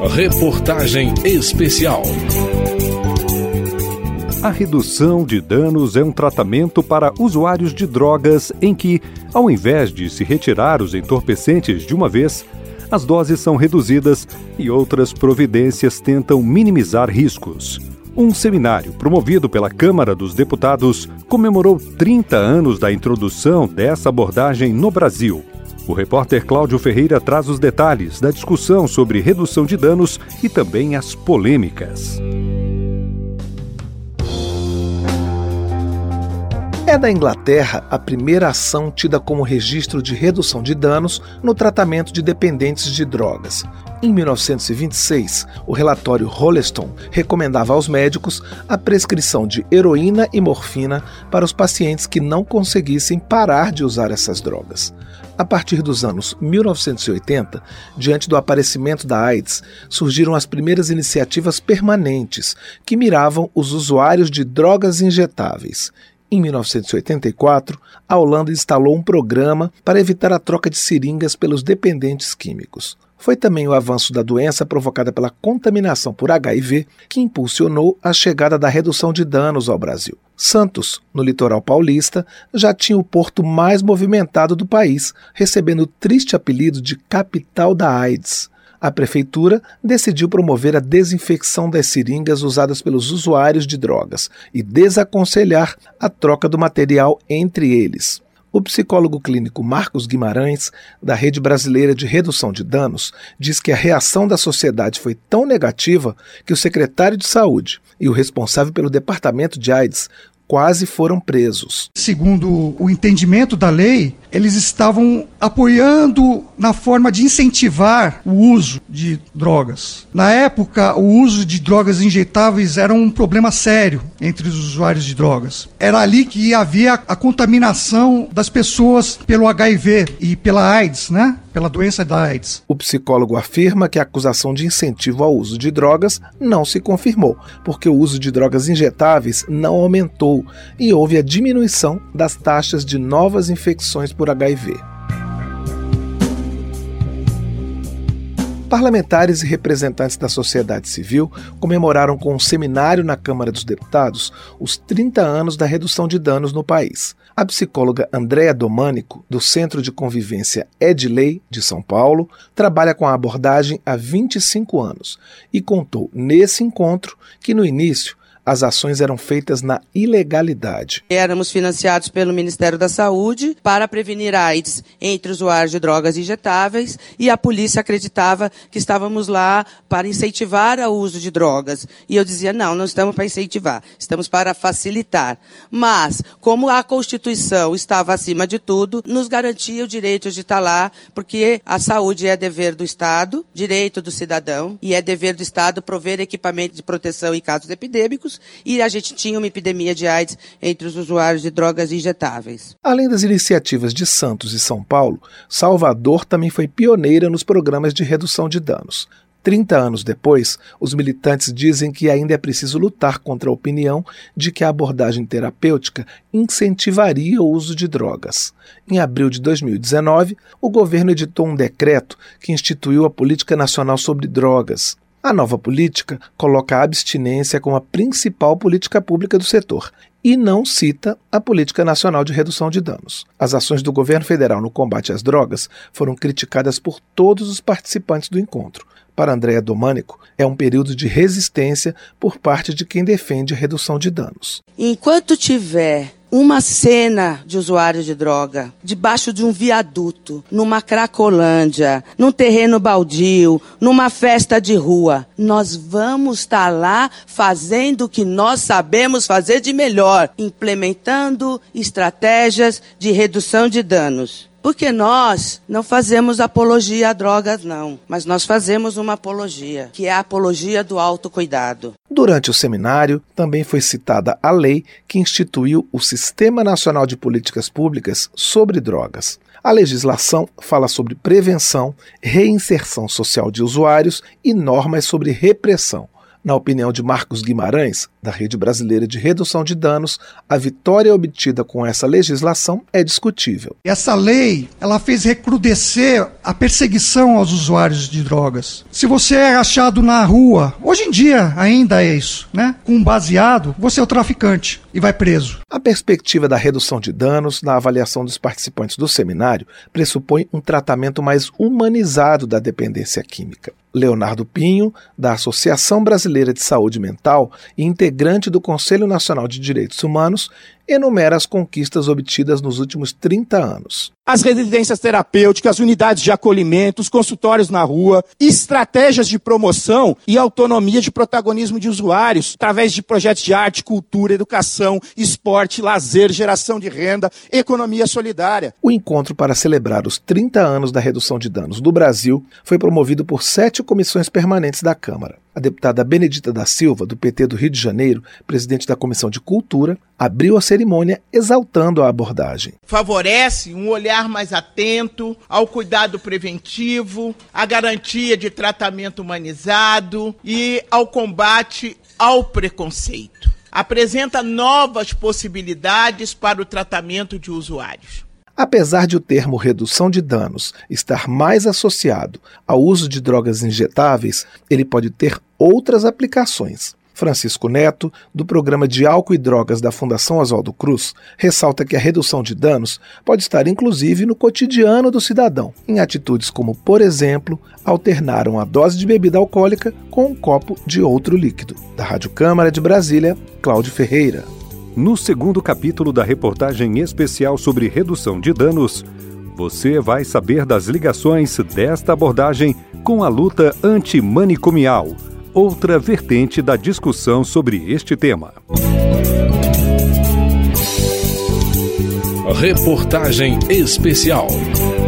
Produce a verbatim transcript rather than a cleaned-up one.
Reportagem especial. A redução de danos é um tratamento para usuários de drogas em que, ao invés de se retirar os entorpecentes de uma vez, as doses são reduzidas e outras providências tentam minimizar riscos. Um seminário promovido pela Câmara dos Deputados comemorou trinta anos da introdução dessa abordagem no Brasil. O repórter Cláudio Ferreira traz os detalhes da discussão sobre redução de danos e também as polêmicas. É da Inglaterra a primeira ação tida como registro de redução de danos no tratamento de dependentes de drogas. Em mil novecentos e vinte e seis, o relatório Rolleston recomendava aos médicos a prescrição de heroína e morfina para os pacientes que não conseguissem parar de usar essas drogas. A partir dos anos mil novecentos e oitenta, diante do aparecimento da AIDS, surgiram as primeiras iniciativas permanentes que miravam os usuários de drogas injetáveis. Em mil novecentos e oitenta e quatro, a Holanda instalou um programa para evitar a troca de seringas pelos dependentes químicos. Foi também o avanço da doença provocada pela contaminação por H I V que impulsionou a chegada da redução de danos ao Brasil. Santos, no litoral paulista, já tinha o porto mais movimentado do país, recebendo o triste apelido de capital da AIDS. A prefeitura decidiu promover a desinfecção das seringas usadas pelos usuários de drogas e desaconselhar a troca do material entre eles. O psicólogo clínico Marcos Guimarães, da Rede Brasileira de Redução de Danos, diz que a reação da sociedade foi tão negativa que o secretário de Saúde e o responsável pelo departamento de AIDS quase foram presos. Segundo o entendimento da lei, eles estavam apoiando na forma de incentivar o uso de drogas. Na época, o uso de drogas injetáveis era um problema sério entre os usuários de drogas. Era ali que havia a contaminação das pessoas pelo H I V e pela AIDS, né? Pela doença da AIDS. O psicólogo afirma que a acusação de incentivo ao uso de drogas não se confirmou, porque o uso de drogas injetáveis não aumentou e houve a diminuição das taxas de novas infecções por H I V. Parlamentares e representantes da sociedade civil comemoraram com um seminário na Câmara dos Deputados os trinta anos da redução de danos no país. A psicóloga Andréa Domânico, do Centro de Convivência Edley, de São Paulo, trabalha com a abordagem há vinte e cinco anos e contou nesse encontro que, no início, as ações eram feitas na ilegalidade. Éramos financiados pelo Ministério da Saúde para prevenir AIDS entre usuários de drogas injetáveis e a polícia acreditava que estávamos lá para incentivar o uso de drogas. E eu dizia, não, não estamos para incentivar, estamos para facilitar. Mas, como a Constituição estava acima de tudo, nos garantia o direito de estar lá, porque a saúde é dever do Estado, direito do cidadão, e é dever do Estado prover equipamento de proteção em casos epidêmicos, e a gente tinha uma epidemia de AIDS entre os usuários de drogas injetáveis. Além das iniciativas de Santos e São Paulo, Salvador também foi pioneira nos programas de redução de danos. trinta anos depois, os militantes dizem que ainda é preciso lutar contra a opinião de que a abordagem terapêutica incentivaria o uso de drogas. Em abril de dois mil e dezenove, o governo editou um decreto que instituiu a Política Nacional sobre Drogas. A nova política coloca a abstinência como a principal política pública do setor e não cita a Política Nacional de Redução de Danos. As ações do governo federal no combate às drogas foram criticadas por todos os participantes do encontro. Para Andréa Domânico, é um período de resistência por parte de quem defende a redução de danos. Enquanto tiver uma cena de usuários de droga debaixo de um viaduto, numa cracolândia, num terreno baldio, numa festa de rua, nós vamos estar lá fazendo o que nós sabemos fazer de melhor, implementando estratégias de redução de danos. Porque nós não fazemos apologia a drogas, não. Mas nós fazemos uma apologia, que é a apologia do autocuidado. Durante o seminário, também foi citada a lei que instituiu o Sistema Nacional de Políticas Públicas sobre Drogas. A legislação fala sobre prevenção, reinserção social de usuários e normas sobre repressão. Na opinião de Marcos Guimarães, da Rede Brasileira de Redução de Danos, a vitória obtida com essa legislação é discutível. Essa lei, ela fez recrudescer a perseguição aos usuários de drogas. Se você é achado na rua, hoje em dia ainda é isso, né? Com um baseado, você é o traficante e vai preso. A perspectiva da redução de danos, na avaliação dos participantes do seminário, pressupõe um tratamento mais humanizado da dependência química. Leonardo Pinho, da Associação Brasileira de Saúde Mental e integrante do Conselho Nacional de Direitos Humanos, enumera as conquistas obtidas nos últimos trinta anos. As residências terapêuticas, unidades de acolhimento, os consultórios na rua, estratégias de promoção e autonomia de protagonismo de usuários, através de projetos de arte, cultura, educação, esporte, lazer, geração de renda, economia solidária. O encontro para celebrar os trinta anos da redução de danos do Brasil foi promovido por sete comissões permanentes da Câmara. A deputada Benedita da Silva, do P T do Rio de Janeiro, presidente da Comissão de Cultura, abriu a cerimônia exaltando a abordagem. Favorece um olhar mais atento ao cuidado preventivo, à garantia de tratamento humanizado e ao combate ao preconceito. Apresenta novas possibilidades para o tratamento de usuários. Apesar de o termo redução de danos estar mais associado ao uso de drogas injetáveis, ele pode ter outras aplicações. Francisco Neto, do Programa de Álcool e Drogas da Fundação Oswaldo Cruz, ressalta que a redução de danos pode estar inclusive no cotidiano do cidadão, em atitudes como, por exemplo, alternar uma dose de bebida alcoólica com um copo de outro líquido. Da Rádio Câmara de Brasília, Cláudio Ferreira. No segundo capítulo da reportagem especial sobre redução de danos, você vai saber das ligações desta abordagem com a luta antimanicomial, outra vertente da discussão sobre este tema. Reportagem especial.